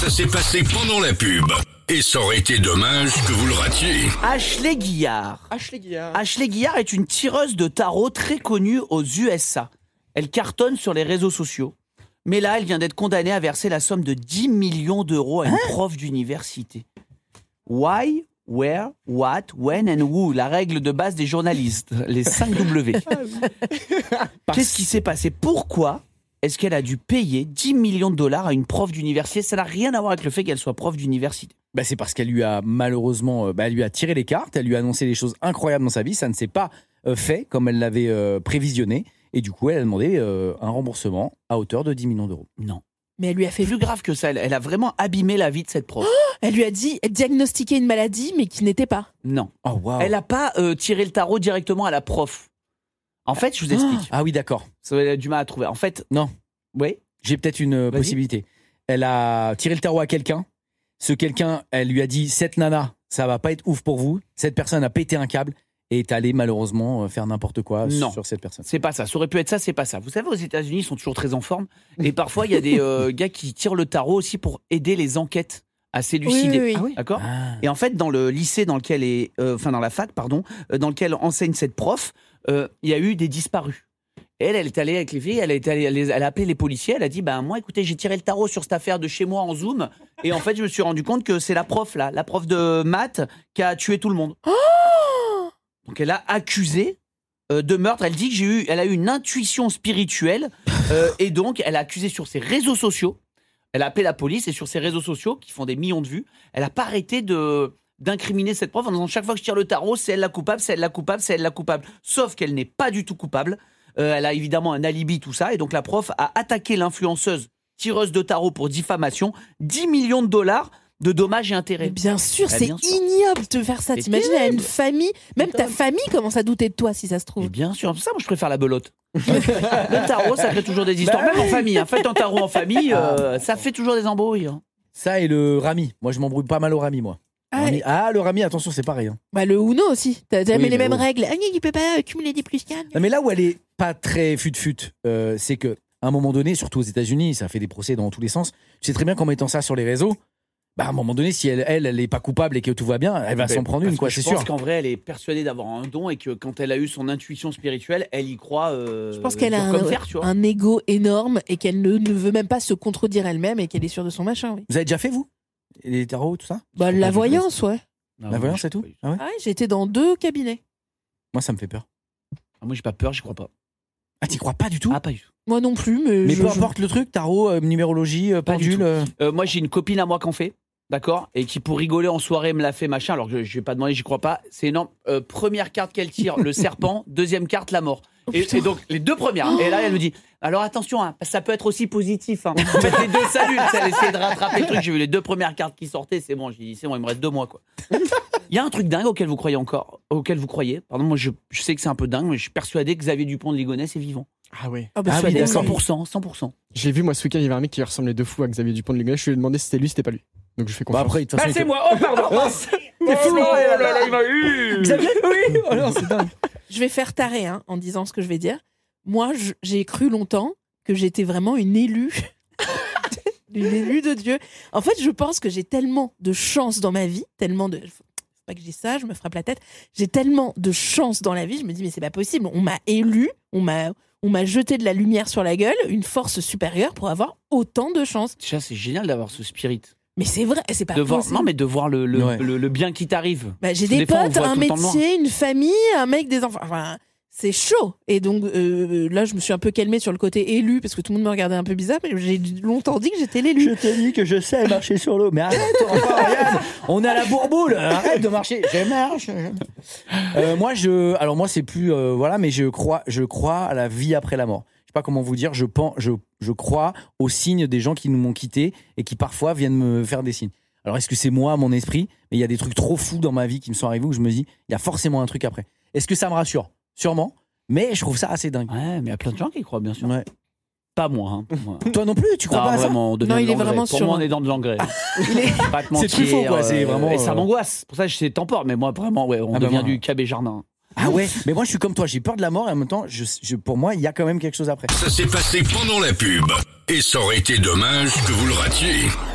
Ça s'est passé pendant la pub. Et ça aurait été dommage que vous le ratiez. Ashley Guillard. Ashley Guillard est une tireuse de tarot très connue aux USA. Elle cartonne sur les réseaux sociaux. Mais là, elle vient d'être condamnée à verser la somme de 10 millions d'euros à une prof d'université. Why, where, what, when and who. La règle de base des journalistes. Les 5 W. Qu'est-ce qui s'est passé? Pourquoi est-ce qu'elle a dû payer 10 millions de dollars à une prof d'université? Ça n'a rien à voir avec le fait qu'elle soit prof d'université. C'est parce qu'elle lui a malheureusement elle lui a tiré les cartes, elle lui a annoncé des choses incroyables dans sa vie, ça ne s'est pas fait comme elle l'avait prévisionné, et du coup elle a demandé un remboursement à hauteur de 10 millions d'euros. Non. Mais elle lui a fait Plus grave que ça, elle a vraiment abîmé la vie de cette prof. Elle lui a dit diagnostiquer une maladie, mais qui n'était pas. Non. Oh wow. Elle n'a pas tiré le tarot directement à la prof. En fait, je vous explique. Ah oui, d'accord. Ça, elle a du mal à trouver. En fait, non. Oui. J'ai peut-être une possibilité. Elle a tiré le tarot à quelqu'un. Ce quelqu'un, elle lui a dit, cette nana, ça va pas être ouf pour vous. Cette personne a pété un câble et est allée malheureusement faire n'importe quoi sur cette personne. C'est pas ça. Ça aurait pu être ça, c'est pas ça. Vous savez, aux États-Unis, ils sont toujours très en forme. Et parfois, il y a des gars qui tirent le tarot aussi pour aider les enquêtes à s'élucider. Oui. Ah oui. D'accord. Et en fait, dans le lycée dans lequel dans la fac, dans lequel enseigne cette prof, il y a eu des disparus. Elle est allée avec les filles, elle a appelé les policiers, elle a dit moi écoutez, j'ai tiré le tarot sur cette affaire de chez moi en Zoom, et en fait je me suis rendu compte que c'est la prof de maths qui a tué tout le monde. Donc elle a accusé de meurtre, elle dit qu'elle a eu une intuition spirituelle, et donc elle a accusé sur ses réseaux sociaux, elle a appelé la police, et sur ses réseaux sociaux qui font des millions de vues, elle a pas arrêté d'incriminer cette prof en disant chaque fois que je tire le tarot, c'est elle la coupable, c'est elle la coupable, c'est elle la coupable. Sauf qu'elle n'est pas du tout coupable. Elle a évidemment un alibi, tout ça. Et donc la prof a attaqué l'influenceuse tireuse de tarot pour diffamation. 10 millions de dollars de dommages et intérêts. Mais bien sûr, c'est ignoble de faire ça. T'imagines, à une famille, même ta famille commence à douter de toi si ça se trouve. Mais bien sûr, ça moi je préfère la belote. Le tarot, ça crée toujours des histoires, même en famille. Faites un tarot en famille, ça fait toujours des embrouilles. Ça et le rami. Moi je m'embrouille pas mal au rami, moi. Le rami, attention, c'est pareil. Le Uno aussi. T'as jamais les mêmes règles. Tu peux pas cumuler des plus qu'un. Non, mais là où elle est pas très fut-fut, c'est que à un moment donné, surtout aux États-Unis, ça fait des procès dans tous les sens. Tu sais très bien qu'en mettant ça sur les réseaux, à un moment donné, si elle est pas coupable et que tout va bien, elle va s'en prendre une, quoi, c'est sûr. Je pense qu'en vrai, elle est persuadée d'avoir un don et que quand elle a eu son intuition spirituelle, elle y croit. Je pense qu'elle a un ego énorme et qu'elle ne veut même pas se contredire elle-même et qu'elle est sûre de son machin. Oui. Vous avez déjà fait, vous? Les tarots, tout ça? La voyance, ouais. La voyance, c'est tout? Ah ouais, j'ai été dans 2 cabinets. Moi, ça me fait peur. Moi, j'ai pas peur, j'y crois pas. Ah, t'y crois pas du tout? Ah, pas du tout. Moi non plus, mais peu importe le truc, tarot, numérologie, pendule. Moi, j'ai une copine à moi qui en fait, d'accord, et qui pour rigoler en soirée me l'a fait machin. Alors que je vais pas demander, j'y crois pas. C'est énorme. Première carte qu'elle tire, le serpent. Deuxième carte, la mort. Et donc les 2 premières. Et là, elle me dit. Alors attention, ça peut être aussi positif. En fait, les 2 saluts. Elle essayait de rattraper le truc. J'ai vu les 2 premières cartes qui sortaient. C'est bon. J'ai dit c'est bon, il me reste 2 mois quoi. Il y a un truc dingue auquel vous croyez. Pardon, moi je sais que c'est un peu dingue, mais je suis persuadé que Xavier Dupont de Ligonnès est vivant. Ah oui. oui, 100%. J'ai vu moi ce week-end, il y avait un mec qui ressemblait de fou à Xavier Dupont de Ligonnès. Je lui ai demandé si c'était lui, c'était pas lui. Donc je fais confiance. Après, de toute façon, c'est moi. Oh pardon. C'est fou. Il m'a eu. Xavier, oui. Oh non, c'est dingue. Je vais faire taré en disant ce que je vais dire. Moi, j'ai cru longtemps que j'étais vraiment une élue. Une élue de Dieu. En fait, je pense que j'ai tellement de chance dans ma vie, faut pas que je dise ça, je me frappe la tête. J'ai tellement de chance dans la vie, je me dis mais c'est pas possible. On m'a élu, on m'a jeté de la lumière sur la gueule, une force supérieure pour avoir autant de chance. Déjà, c'est génial d'avoir ce spirit. Mais c'est vrai, c'est pas possible. Non, mais de voir le bien qui t'arrive. J'ai des potes, un métier, une famille, un mec, des enfants. Enfin, c'est chaud. Et donc là, je me suis un peu calmée sur le côté élu parce que tout le monde me regardait un peu bizarre. Mais j'ai longtemps dit que j'étais l'élu. Je t'ai dit que je sais marcher sur l'eau. Mais arrête, regarde, on est à la bourboule. Arrête de marcher. Je marche. Alors moi, c'est plus mais je crois à la vie après la mort. Je sais pas comment vous dire. Je crois aux signes des gens qui nous m'ont quitté et qui parfois viennent me faire des signes. Alors est-ce que c'est moi, mon esprit? Mais il y a des trucs trop fous dans ma vie qui me sont arrivés où je me dis, il y a forcément un truc après. Est-ce que ça me rassure? Sûrement, mais je trouve ça assez dingue. Ouais, mais il y a plein de gens qui y croient, bien sûr. Ouais. Pas moi. Toi non plus, tu crois pas à ça? Vraiment, non, il est vraiment sûr. Pour moi, on est dans de l'engrais. C'est Truffaut, quoi. C'est vraiment. Et ça m'angoisse. Pour ça, c'est temporaire. Mais moi, vraiment, on devient du Cabé Jardin. Ah ouais, mais moi je suis comme toi, j'ai peur de la mort et en même temps, pour moi, il y a quand même quelque chose après. Ça s'est passé pendant la pub. Et ça aurait été dommage que vous le ratiez.